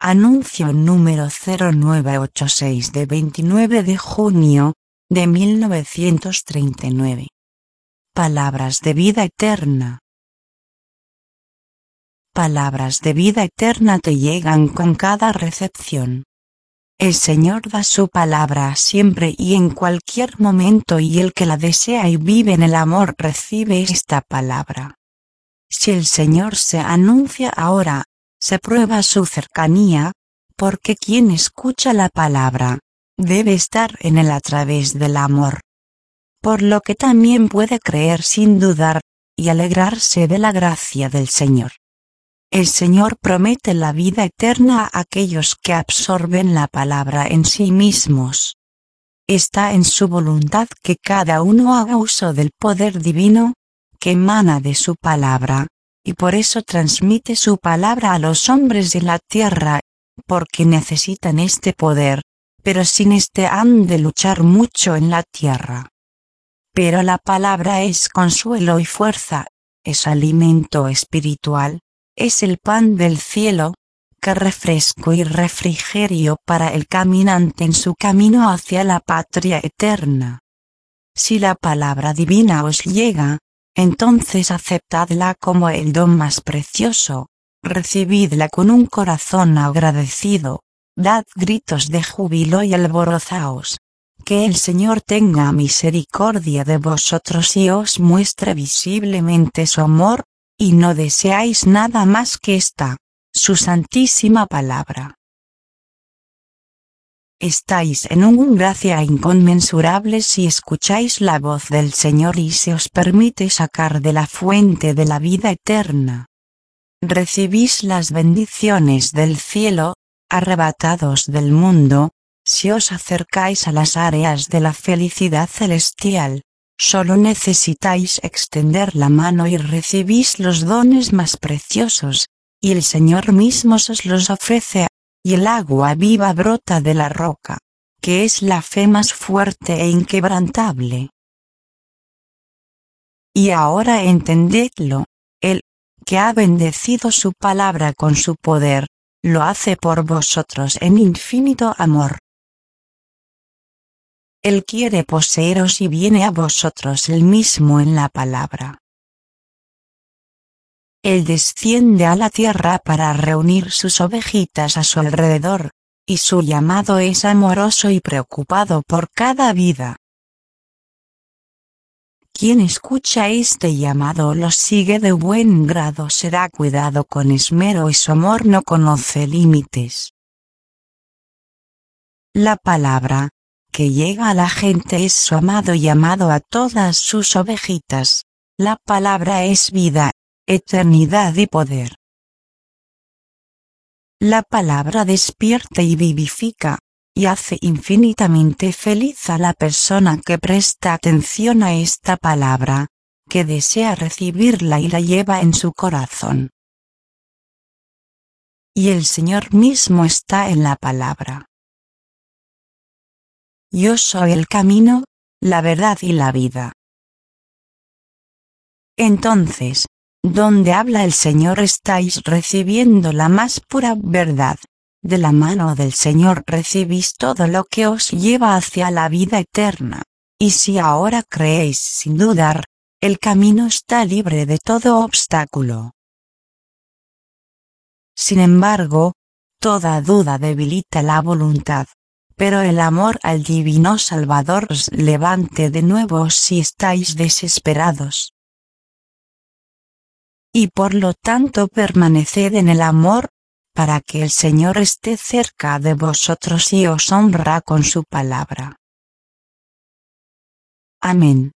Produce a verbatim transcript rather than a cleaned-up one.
Anuncio número cero nueve ocho seis de veintinueve de junio de mil novecientos treinta y nueve. Palabras de vida eterna. Palabras de vida eterna te llegan con cada recepción. El Señor da su palabra siempre y en cualquier momento, y el que la desea y vive en el amor recibe esta palabra. Si el Señor se anuncia ahora, se prueba su cercanía, porque quien escucha la palabra, debe estar en él a través del amor. Por lo que también puede creer sin dudar, y alegrarse de la gracia del Señor. El Señor promete la vida eterna a aquellos que absorben la palabra en sí mismos. Está en su voluntad que cada uno haga uso del poder divino, que emana de su palabra, y por eso transmite su palabra a los hombres de la tierra, porque necesitan este poder, pero sin este han de luchar mucho en la tierra. Pero la palabra es consuelo y fuerza, es alimento espiritual, es el pan del cielo, que refresco y refrigerio para el caminante en su camino hacia la patria eterna. Si la palabra divina os llega, entonces aceptadla como el don más precioso, recibidla con un corazón agradecido, dad gritos de júbilo y alborozaos. Que el Señor tenga misericordia de vosotros y os muestre visiblemente su amor, y no deseáis nada más que esta, su santísima palabra. Estáis en una gracia inconmensurable si escucháis la voz del Señor y se os permite sacar de la fuente de la vida eterna. Recibís las bendiciones del cielo, arrebatados del mundo, si os acercáis a las áreas de la felicidad celestial. Solo necesitáis extender la mano y recibís los dones más preciosos, y el Señor mismo os los ofrece, y el agua viva brota de la roca, que es la fe más fuerte e inquebrantable. Y ahora entendedlo, Él, que ha bendecido su palabra con su poder, lo hace por vosotros en infinito amor. Él quiere poseeros y viene a vosotros Él mismo en la palabra. Él desciende a la tierra para reunir sus ovejitas a su alrededor, y su llamado es amoroso y preocupado por cada vida. Quien escucha este llamado lo sigue de buen grado será cuidado con esmero y su amor no conoce límites. La palabra que llega a la gente es su amado llamado a todas sus ovejitas. La palabra es vida, eternidad y poder. La palabra despierta y vivifica, y hace infinitamente feliz a la persona que presta atención a esta palabra, que desea recibirla y la lleva en su corazón. Y el Señor mismo está en la palabra. Yo soy el camino, la verdad y la vida. Entonces, donde habla el Señor estáis recibiendo la más pura verdad. De la mano del Señor recibís todo lo que os lleva hacia la vida eterna. Y si ahora creéis sin dudar, el camino está libre de todo obstáculo. Sin embargo, toda duda debilita la voluntad. Pero el amor al Divino Salvador os levante de nuevo si estáis desesperados. Y por lo tanto permaneced en el amor, para que el Señor esté cerca de vosotros y os honra con su palabra. Amén.